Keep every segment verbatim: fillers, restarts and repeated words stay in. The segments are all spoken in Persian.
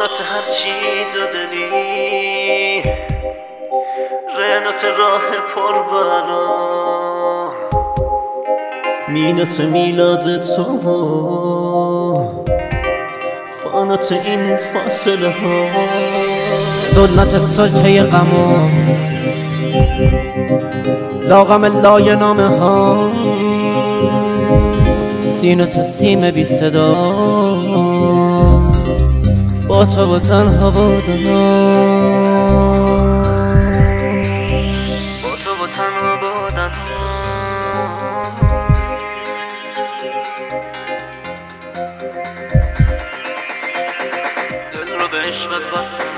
دونات هرچی دادنی رنات راه پر بلا مینات میلاد تو و فانات این فاصله ها سنت سلطه غم لاغم لای نامه ها سینت سیم بی صدا با تو و تنها بودنا با تو و تنها بودنا دل رو به عشقت بستم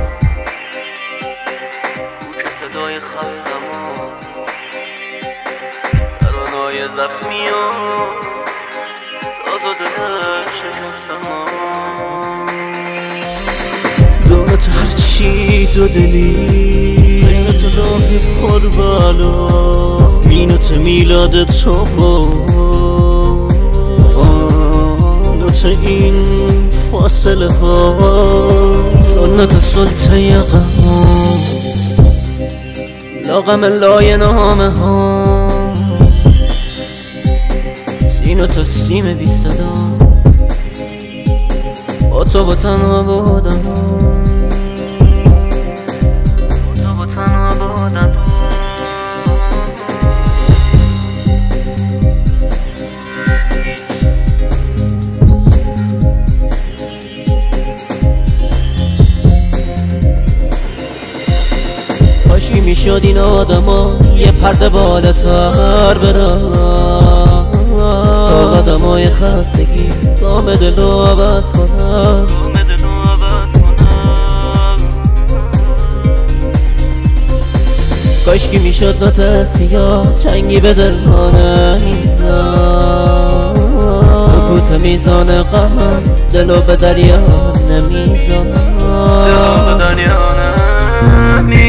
کوچه صدای خستم ترانه‌های زخمی و ساز و دل شکستم دونات هرچی دو دلی رنات راه پر بالا مینات میلاد تو فانات این فاصله ها سنت سلطه غم لاغم لای نامه ها سینت سیم بی صدا با تو با تنها بودن با تو با تنها بودن کاشکی میشد این آدما یه پرده بالاتر برن تا قدمای خستگی گام دلو عوض کنن کاشکی میشد نوت سیاه چنگی به دل ما نمیزن سکوت میزان غمم دلو به دریا نمیزن